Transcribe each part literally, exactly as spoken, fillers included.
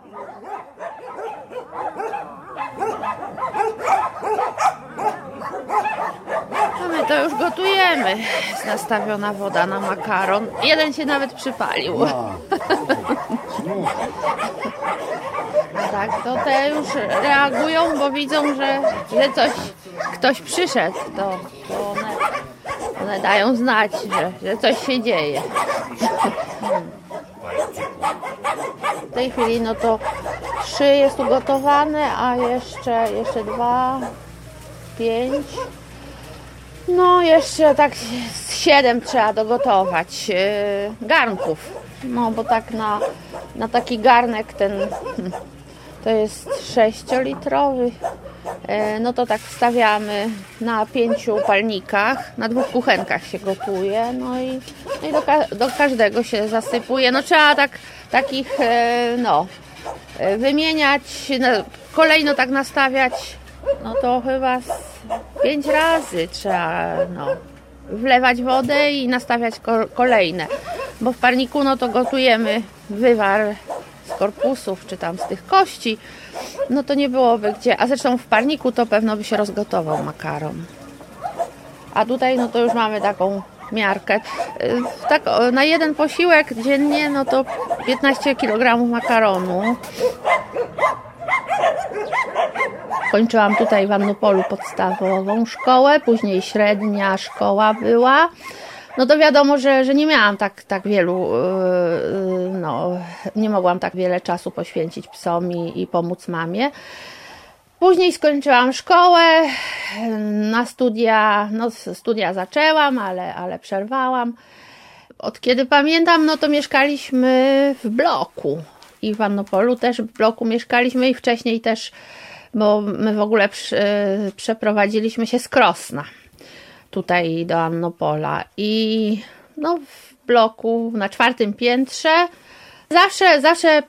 A my to już gotujemy. Jest nastawiona woda na makaron. Jeden się nawet przypalił. A tak, to te już reagują, bo widzą, że, że coś, ktoś przyszedł. To, to one, one dają znać, że, że coś się dzieje. W tej chwili no to trzy jest ugotowane, a jeszcze, jeszcze dwa, pięć. No jeszcze tak z siedem trzeba dogotować yy, garnków. No bo tak na, na taki garnek ten to jest sześciolitrowy. Yy, no to tak wstawiamy na pięciu palnikach, na dwóch kuchenkach się gotuje. No i, no i do, ka- do każdego się zasypuje. No trzeba tak takich yy, no yy, wymieniać, no, kolejno tak nastawiać. No to chyba z pięć razy trzeba no, wlewać wodę i nastawiać ko- kolejne. Bo w parniku no to gotujemy wywar z korpusów, czy tam z tych kości. No to nie byłoby gdzie. A zresztą w parniku to pewno by się rozgotował makaron. A tutaj no to już mamy taką miarkę. Tak, na jeden posiłek dziennie no to piętnaście kilogramów makaronu. Kończyłam tutaj w Annupolu podstawową szkołę, później średnia szkoła była. No to wiadomo, że, że nie miałam tak, tak wielu, no nie mogłam tak wiele czasu poświęcić psom i, i pomóc mamie. Później skończyłam szkołę, na studia, no studia zaczęłam, ale, ale przerwałam. Od kiedy pamiętam, no to mieszkaliśmy w bloku i w Annupolu też w bloku mieszkaliśmy i wcześniej też, bo my w ogóle przy, przeprowadziliśmy się z Krosna tutaj do Annupola i no w bloku na czwartym piętrze zawsze, zawsze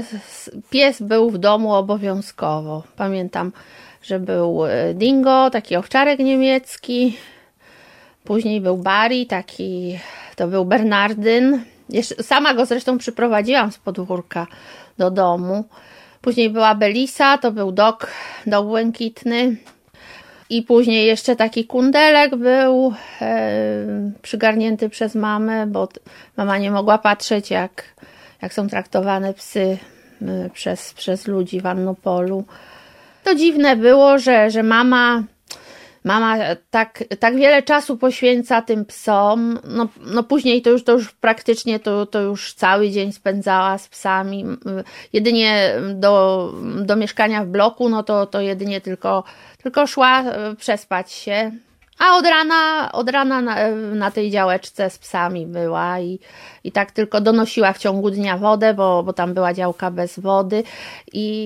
pies był w domu obowiązkowo. Pamiętam, że był Dingo, taki owczarek niemiecki, później był Barry, taki to był Bernardyn. Jeszcze, sama go zresztą przyprowadziłam z podwórka do domu. Później była Belisa, to był dog, dog błękitny. I później jeszcze taki kundelek był e, przygarnięty przez mamę, bo mama nie mogła patrzeć, jak, jak są traktowane psy e, przez, przez ludzi w Annupolu. To dziwne było, że, że mama, mama tak, tak wiele czasu poświęca tym psom. No, no później to już, to już praktycznie to, to już cały dzień spędzała z psami. Jedynie do, do mieszkania w bloku, no to, to jedynie tylko, tylko szła przespać się. A od rana, od rana na, na tej działeczce z psami była i, i tak tylko donosiła w ciągu dnia wodę, bo, bo tam była działka bez wody i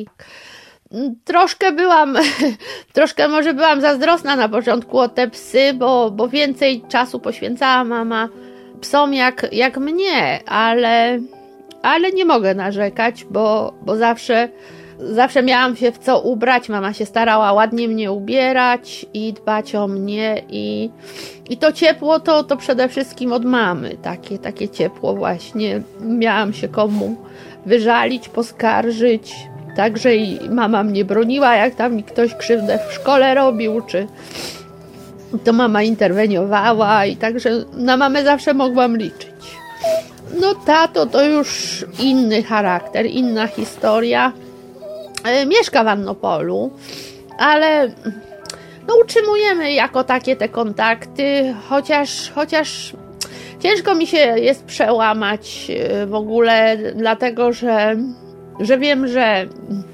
troszkę byłam, troszkę może byłam zazdrosna na początku o te psy, bo, bo więcej czasu poświęcała mama psom jak, jak mnie, ale, ale nie mogę narzekać, bo, bo zawsze, zawsze miałam się w co ubrać, mama się starała ładnie mnie ubierać i dbać o mnie i, i to ciepło to, to przede wszystkim od mamy, takie, takie ciepło właśnie, miałam się komu wyżalić, poskarżyć. Także i mama mnie broniła, jak tam mi ktoś krzywdę w szkole robił, czy to mama interweniowała i także na mamę zawsze mogłam liczyć. No tato to już inny charakter, inna historia. Mieszka w Annupolu, ale no utrzymujemy jako takie te kontakty, chociaż, chociaż ciężko mi się jest przełamać w ogóle, dlatego że że wiem, że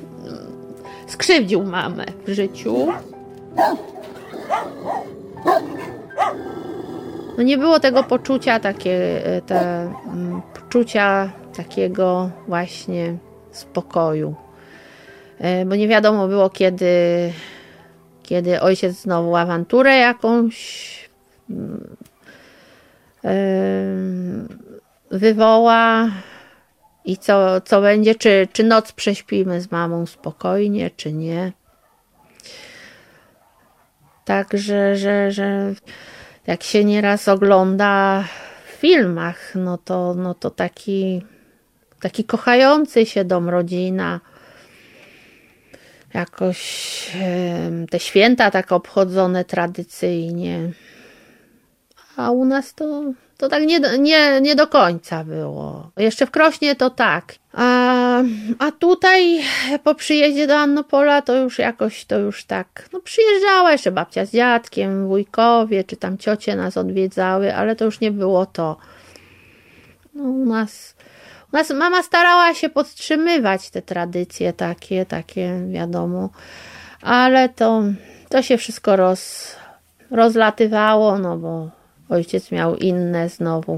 skrzywdził mamę w życiu. No nie było tego poczucia, takie, te poczucia takiego właśnie spokoju. Bo nie wiadomo było, kiedy, kiedy ojciec znowu awanturę jakąś wywoła. I co, co będzie, czy, czy noc prześpimy z mamą spokojnie, czy nie. Także, że, że jak się nieraz ogląda w filmach, no to, no to taki, taki kochający się dom, rodzina, jakoś te święta tak obchodzone tradycyjnie. A u nas to, to tak nie, nie, nie do końca było. Jeszcze w Krośnie to tak. A, a tutaj po przyjeździe do Annopola to już jakoś, to już tak, no przyjeżdżała jeszcze babcia z dziadkiem, wujkowie, czy tam ciocie nas odwiedzały, ale to już nie było to. No u nas, u nas mama starała się podtrzymywać te tradycje takie, takie wiadomo, ale to, to się wszystko roz, rozlatywało, no bo ojciec miał inne znowu.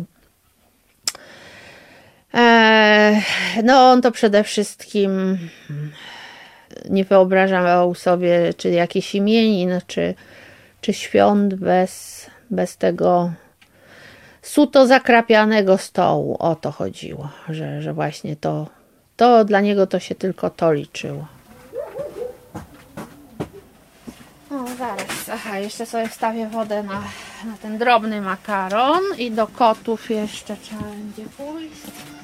Eee, no on to przede wszystkim nie wyobrażał sobie, czy jakiś imienin, czy, czy świąt bez, bez tego suto zakrapianego stołu. O to chodziło, że, że właśnie to, to dla niego to się tylko to liczyło. No zaraz, aha, jeszcze sobie wstawię wodę na, na ten drobny makaron i do kotów jeszcze trzeba będzie pójść.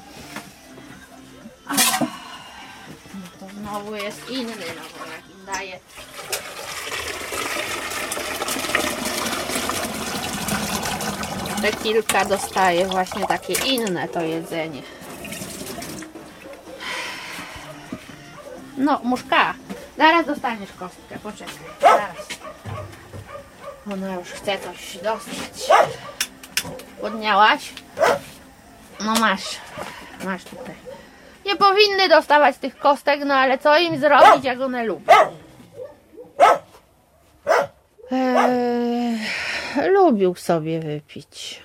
Ach, no to znowu jest inny, no bo jak im daję te kilka, dostaje właśnie takie inne to jedzenie. No, muszka, zaraz dostaniesz kostkę, poczekaj, zaraz. Ona już chce coś dostać. Podniałaś? No masz, masz tutaj. Nie powinny dostawać tych kostek, no ale co im zrobić, jak one lubią? Eee, lubił sobie wypić.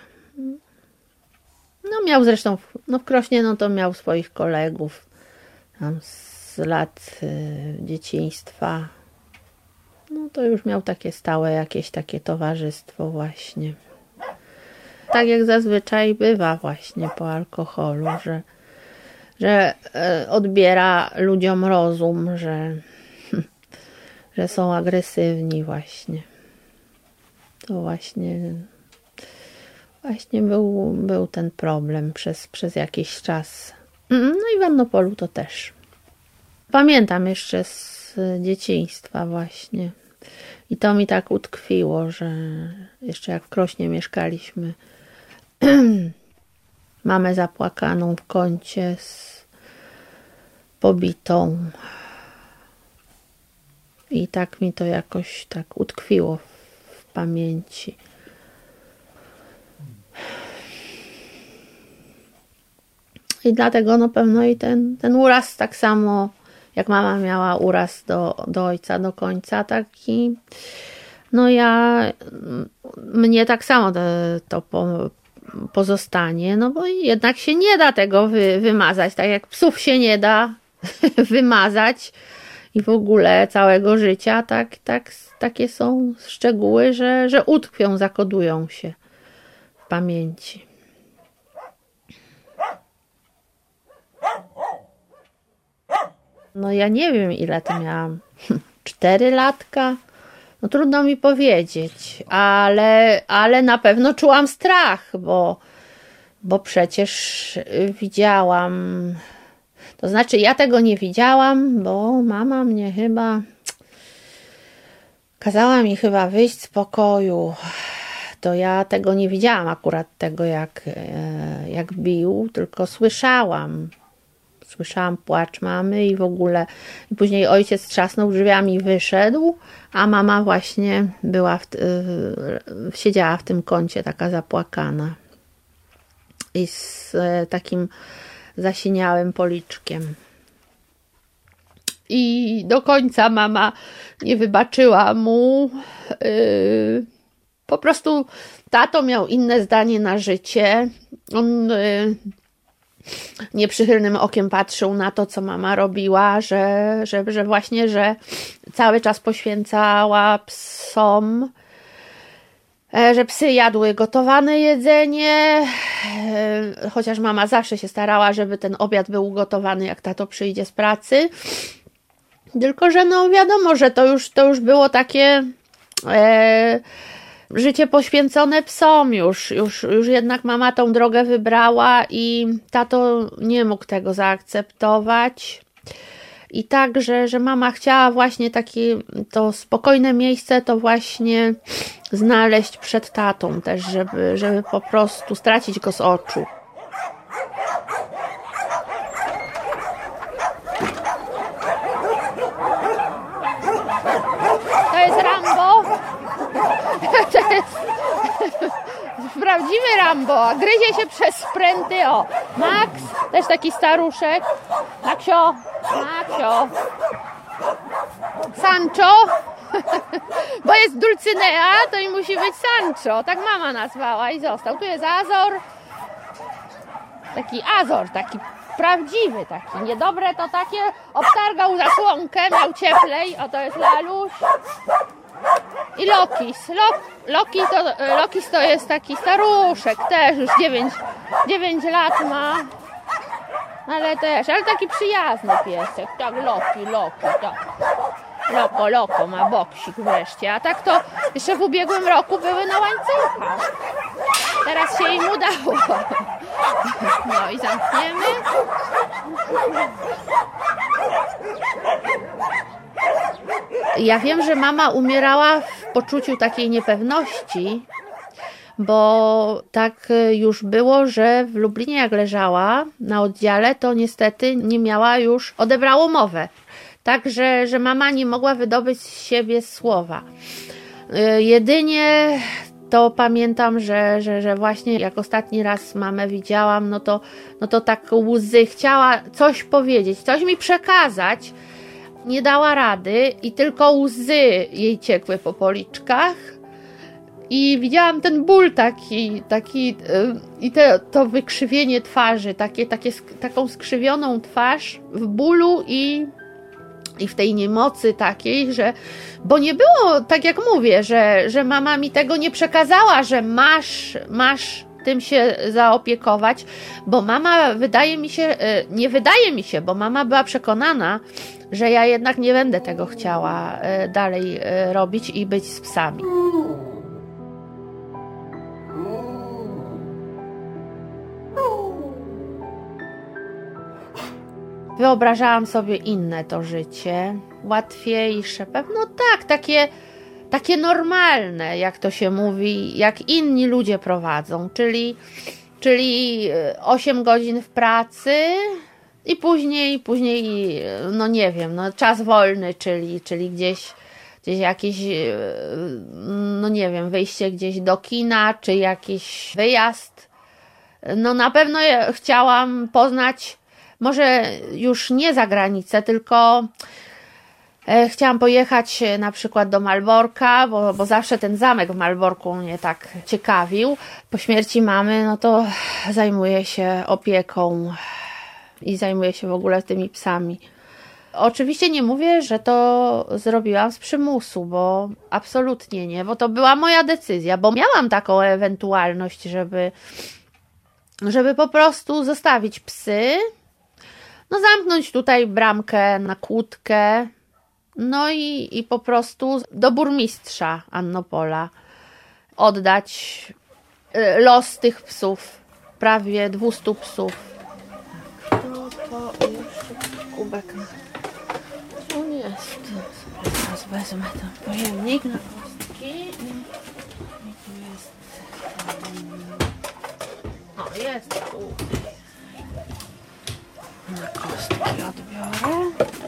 No miał zresztą, no w Krośnie no to miał swoich kolegów tam z lat y, dzieciństwa. No to już miał takie stałe jakieś takie towarzystwo właśnie. Tak jak zazwyczaj bywa właśnie po alkoholu, że, że y, odbiera ludziom rozum, że, że są agresywni właśnie. To właśnie właśnie był, był ten problem przez, przez jakiś czas. No i w Annopolu to też. Pamiętam jeszcze z dzieciństwa właśnie. I to mi tak utkwiło, że jeszcze jak w Krośnie mieszkaliśmy, mamę zapłakaną w kącie, z pobitą. I tak mi to jakoś tak utkwiło w pamięci. I dlatego no pewno i ten, ten uraz tak samo jak mama miała uraz do, do ojca do końca taki, no ja, mnie tak samo to, to po, pozostanie, no bo jednak się nie da tego wy, wymazać, tak jak psów się nie da wymazać i w ogóle całego życia, tak, tak, takie są szczegóły, że, że utkwią, zakodują się w pamięci. No ja nie wiem, ile to miałam. Cztery latka? No trudno mi powiedzieć, ale, ale na pewno czułam strach, bo, bo przecież widziałam. To znaczy ja tego nie widziałam, bo mama mnie chyba kazała mi chyba wyjść z pokoju. To ja tego nie widziałam akurat, tego jak, jak bił, tylko słyszałam. Słyszałam płacz mamy i w ogóle. I później ojciec trzasnął drzwiami i wyszedł, a mama właśnie była w, yy, siedziała w tym kącie taka zapłakana i z yy, takim zasiniałym policzkiem. I do końca mama nie wybaczyła mu. Yy, po prostu tato miał inne zdanie na życie. On yy, nieprzychylnym okiem patrzył na to, co mama robiła, że, że, że właśnie, że cały czas poświęcała psom, że psy jadły gotowane jedzenie, chociaż mama zawsze się starała, żeby ten obiad był ugotowany, jak tato przyjdzie z pracy. Tylko że no wiadomo, że to już, to już było takie e, życie poświęcone psom już, już, już jednak mama tą drogę wybrała i tato nie mógł tego zaakceptować. I tak, że, że mama chciała właśnie takie to spokojne miejsce, to właśnie znaleźć przed tatą też, żeby, żeby po prostu stracić go z oczu. To jest Rambo. To jest prawdziwy Rambo, a gryzie się przez spręty. O, Max, też taki staruszek. Maksio, Maksio. Sancho, bo jest Dulcynea, to i musi być Sancho. Tak mama nazwała i został. Tu jest Azor. Taki Azor, taki prawdziwy, taki niedobre to takie. Obtargał zasłonkę, miał cieplej. O, to jest Laluś. I Lokis. Lok, Loki to, Lokis to jest taki staruszek, też już dziewięć lat ma. Ale też, ale taki przyjazny piesek. Tak, Loki, Loki, tak. Loko, Loko ma boksik wreszcie. A tak to jeszcze w ubiegłym roku były na łańcuchach. Teraz się im udało. No i zamkniemy. Ja wiem, że mama umierała w poczuciu takiej niepewności, bo tak już było, że w Lublinie jak leżała na oddziale, to niestety nie miała już, odebrało mowę. Tak, że, że mama nie mogła wydobyć z siebie słowa. Jedynie to pamiętam, że, że, że właśnie jak ostatni raz mamę widziałam, no to, no to tak łzy, chciała coś powiedzieć, coś mi przekazać, nie dała rady i tylko łzy jej ciekły po policzkach. I widziałam ten ból taki, taki yy, i te, to wykrzywienie twarzy, takie, takie, taką skrzywioną twarz w bólu i, i w tej niemocy takiej, że, bo nie było, tak jak mówię, że, że mama mi tego nie przekazała, że masz, masz tym się zaopiekować, bo mama wydaje mi się, yy, nie wydaje mi się, bo mama była przekonana, że ja jednak nie będę tego chciała yy, dalej yy, robić i być z psami. Wyobrażałam sobie inne to życie, łatwiejsze, pewno tak, takie, takie normalne, jak to się mówi, jak inni ludzie prowadzą, czyli, czyli osiem godzin w pracy i później, później, no nie wiem, no czas wolny, czyli, czyli gdzieś, gdzieś jakieś, no nie wiem, wyjście gdzieś do kina, czy jakiś wyjazd. No na pewno chciałam poznać, może już nie za granicę, tylko e, chciałam pojechać na przykład do Malborka, bo, bo zawsze ten zamek w Malborku mnie tak ciekawił. Po śmierci mamy, no to zajmuję się opieką i zajmuję się w ogóle tymi psami. Oczywiście nie mówię, że to zrobiłam z przymusu, bo absolutnie nie, bo to była moja decyzja, bo miałam taką ewentualność, żeby, żeby po prostu zostawić psy, no zamknąć tutaj bramkę na kłódkę, no i, i po prostu do burmistrza Annopola oddać los tych psów, prawie dwieście psów. To, to jeszcze kubek. Tu jest. Teraz wezmę ten pojemnik na kostki. I tu jest. O, jest tu. Na kostki odbiorę.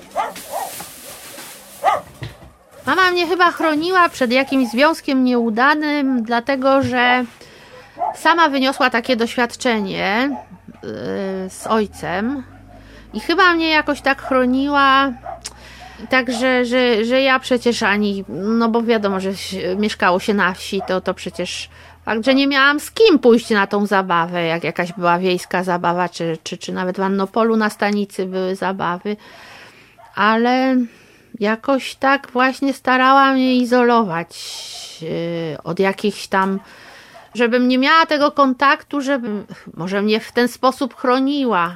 Mama mnie chyba chroniła przed jakimś związkiem nieudanym, dlatego że sama wyniosła takie doświadczenie yy, z ojcem i chyba mnie jakoś tak chroniła, także, że, że ja przecież ani, no bo wiadomo, że mieszkało się na wsi, to, to przecież fakt, że nie miałam z kim pójść na tą zabawę, jak jakaś była wiejska zabawa, czy, czy, czy nawet w Annopolu na stanicy były zabawy, ale jakoś tak właśnie starałam mnie izolować yy, od jakichś tam, żebym nie miała tego kontaktu, żebym może mnie w ten sposób chroniła.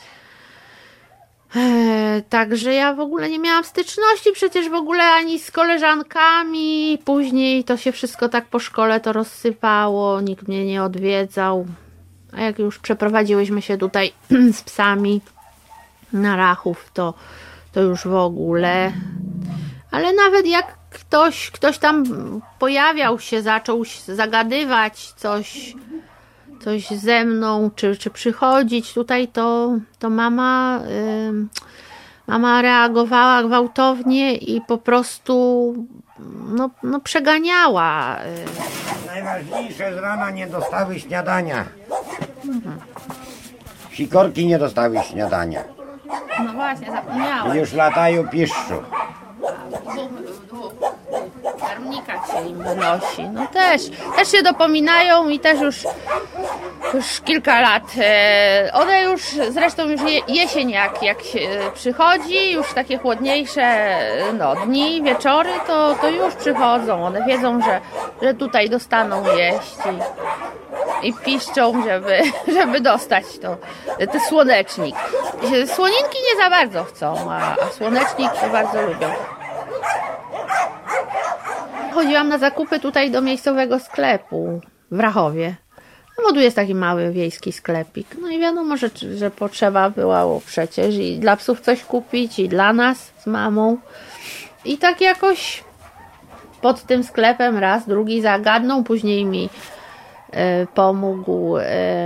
Eee, także ja w ogóle nie miałam styczności przecież w ogóle ani z koleżankami. Później to się wszystko tak po szkole to rozsypało, nikt mnie nie odwiedzał. A jak już przeprowadziłyśmy się tutaj z psami na Rachów, to, to już w ogóle. Ale nawet jak ktoś, ktoś tam pojawiał się, zaczął zagadywać coś, coś ze mną, czy, czy przychodzić tutaj, to, to mama, yy, mama reagowała gwałtownie i po prostu no, no przeganiała. Najważniejsze, z rana nie dostały śniadania. Mhm. Sikorki nie dostały śniadania. No właśnie, zapomniałam. Już latają pieszczo. W karmnikach się im wynosi. No też, też się dopominają i też już, już kilka lat. E, one już, zresztą już je, jesień jak, jak się przychodzi, już takie chłodniejsze no, dni, wieczory, to, to już przychodzą. One wiedzą, że, że tutaj dostaną jeść i, i piszczą, żeby, żeby dostać to, ten słonecznik. Słoninki nie za bardzo chcą, a, a słonecznik to bardzo lubią. Chodziłam na zakupy tutaj do miejscowego sklepu w Rachowie. No bo tu jest taki mały wiejski sklepik. No i wiadomo, że, że potrzeba było przecież i dla psów coś kupić, i dla nas z mamą. I tak jakoś pod tym sklepem raz, drugi zagadnął, później mi y, pomógł y,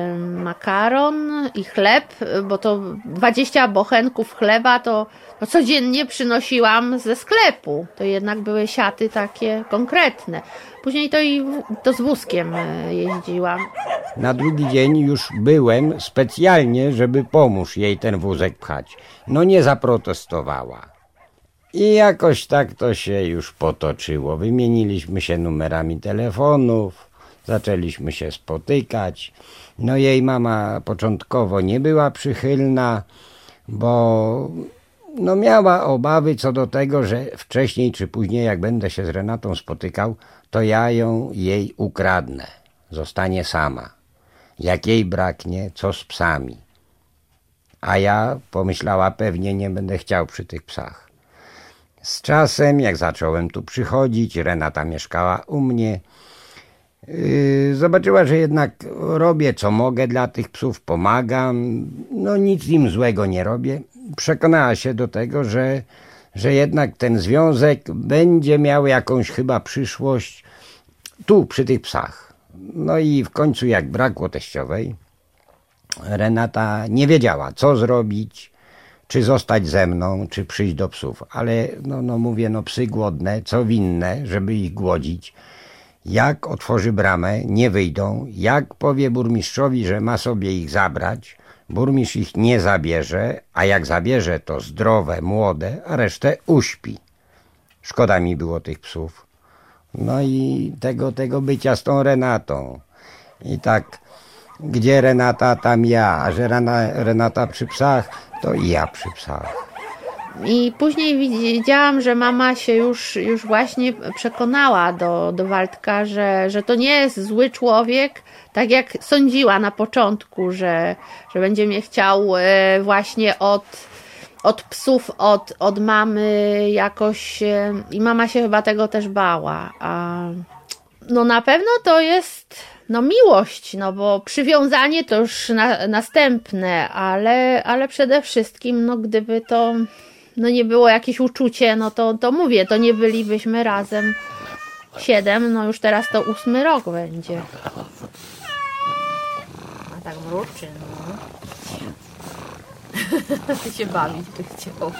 makaron i chleb, bo to dwadzieścia bochenków chleba to no codziennie przynosiłam ze sklepu. To jednak były siaty takie konkretne. Później to i w, to z wózkiem jeździłam. Na drugi dzień już byłem specjalnie, żeby pomóż jej ten wózek pchać. No nie zaprotestowała. I jakoś tak to się już potoczyło. Wymieniliśmy się numerami telefonów, zaczęliśmy się spotykać. No jej mama początkowo nie była przychylna, bo no miała obawy co do tego, że wcześniej czy później, jak będę się z Renatą spotykał, to ja ją jej ukradnę. Zostanie sama. Jak jej braknie, co z psami? A ja, pomyślała, pewnie nie będę chciał przy tych psach. Z czasem, jak zacząłem tu przychodzić, Renata mieszkała u mnie, yy, zobaczyła, że jednak robię co mogę dla tych psów, pomagam, no nic im złego nie robię. Przekonała się do tego, że, że jednak ten związek będzie miał jakąś chyba przyszłość tu, przy tych psach. No i w końcu, jak brakło teściowej, Renata nie wiedziała, co zrobić, czy zostać ze mną, czy przyjść do psów. Ale no, no mówię, no psy głodne, co winne, żeby ich głodzić. Jak otworzy bramę, nie wyjdą. Jak powie burmistrzowi, że ma sobie ich zabrać, burmistrz ich nie zabierze, a jak zabierze, to zdrowe, młode, a resztę uśpi. Szkoda mi było tych psów. No i tego, tego bycia z tą Renatą. I tak, gdzie Renata, tam ja, a że Renata przy psach, to i ja przy psach. I później widziałam, że mama się już, już właśnie przekonała do, do Waldka, że, że to nie jest zły człowiek, tak jak sądziła na początku, że, że będzie mnie chciał właśnie od, od psów, od, od mamy jakoś, i mama się chyba tego też bała. A no na pewno to jest no miłość, no bo przywiązanie to już na, następne, ale, ale przede wszystkim no gdyby to no nie było jakieś uczucie, no to, to mówię, to nie bylibyśmy razem siedem, no już teraz to ósmy rok będzie. A tak mruczy, no. się bawić by chciał.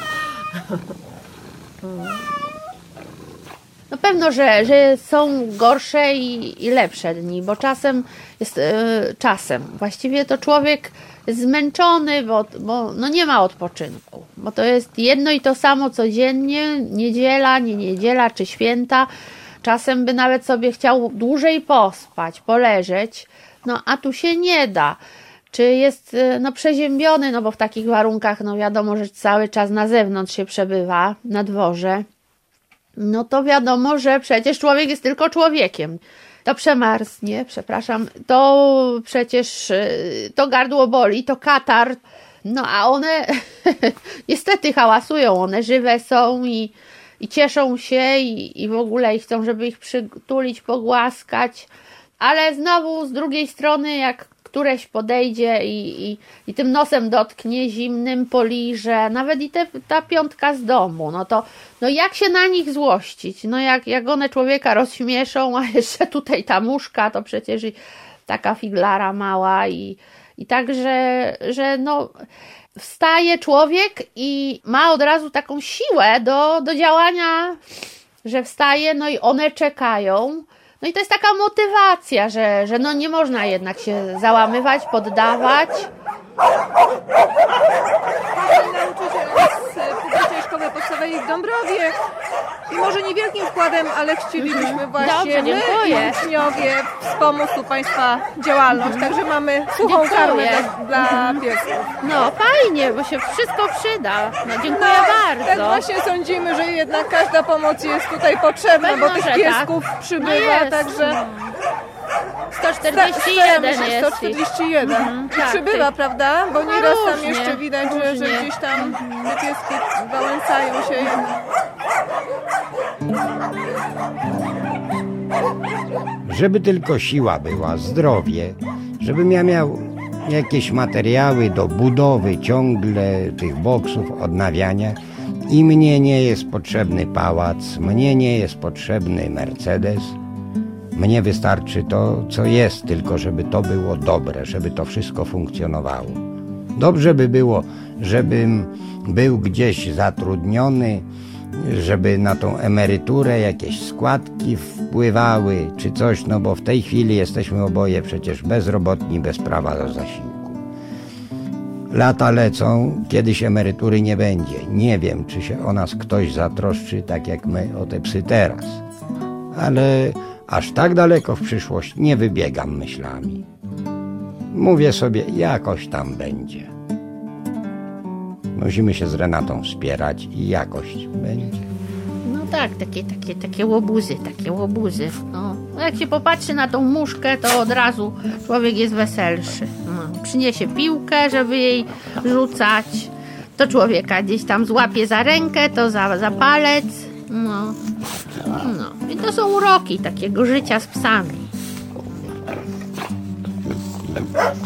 No pewno, że, że są gorsze i, i lepsze dni, bo czasem jest yy, czasem. Właściwie to człowiek jest zmęczony, bo, bo no nie ma odpoczynku. Bo to jest jedno i to samo codziennie, niedziela, nie niedziela czy święta. Czasem by nawet sobie chciał dłużej pospać, poleżeć, no a tu się nie da. Czy jest no przeziębiony, no bo w takich warunkach no wiadomo, że cały czas na zewnątrz się przebywa, na dworze. No to wiadomo, że przecież człowiek jest tylko człowiekiem. To przemarznie, przepraszam, to przecież to gardło boli, to katar. No a one niestety hałasują, one żywe są i, i cieszą się i, i w ogóle i chcą, żeby ich przytulić, pogłaskać. Ale znowu z drugiej strony, jak któreś podejdzie i, i, i tym nosem dotknie, zimnym poliże, nawet i te, ta piątka z domu, no to no jak się na nich złościć? No jak, jak one człowieka rozśmieszą, a jeszcze tutaj ta muszka, to przecież i taka figlara mała i, i tak, że, że no wstaje człowiek i ma od razu taką siłę do, do działania, że wstaje, no i one czekają. No i to jest taka motywacja, że, że no nie można jednak się załamywać, poddawać. Nauczyciel z Publicznej Szkoły Podstawowej w Dąbrowie i może niewielkim wkładem, ale chcielibyśmy właśnie Dobrze, my dziękuję. i uczniowie wspomóc tu Państwa działalność, także mamy suchą Dziękuję. karmę dla, dla piesków. No fajnie, bo się wszystko przyda. No dziękuję Tak bardzo. właśnie sądzimy, że jednak każda pomoc jest tutaj potrzebna, Pewno, bo tych że piesków tak. przybywa, No jest. także sto czterdzieści jeden sta- jest. sto czterdzieści jeden. Mhm, I tak, przybywa, tak. prawda? Bo No nieraz tam różnie, jeszcze widać, że, że różnie. gdzieś tam te pieski wałęsają się. Żeby tylko siła była, zdrowie, żebym ja miał jakieś materiały do budowy ciągle tych boksów, odnawiania i mnie nie jest potrzebny pałac, mnie nie jest potrzebny Mercedes. Mnie wystarczy to, co jest, tylko żeby to było dobre, żeby to wszystko funkcjonowało. Dobrze by było, żebym był gdzieś zatrudniony, żeby na tą emeryturę jakieś składki wpływały, czy coś, no bo w tej chwili jesteśmy oboje przecież bezrobotni, bez prawa do zasiłku. Lata lecą, kiedyś emerytury nie będzie. Nie wiem, czy się o nas ktoś zatroszczy, tak jak my o te psy teraz. Ale aż tak daleko w przyszłość nie wybiegam myślami. Mówię sobie, jakoś tam będzie. Musimy się z Renatą wspierać i jakoś będzie. No tak, takie, takie, takie łobuzy, takie łobuzy. No. No jak się popatrzy na tą muszkę, to od razu człowiek jest weselszy. No. Przyniesie piłkę, żeby jej rzucać. To człowieka gdzieś tam złapie za rękę, to za, za palec. No. No. I to są uroki takiego życia z psami.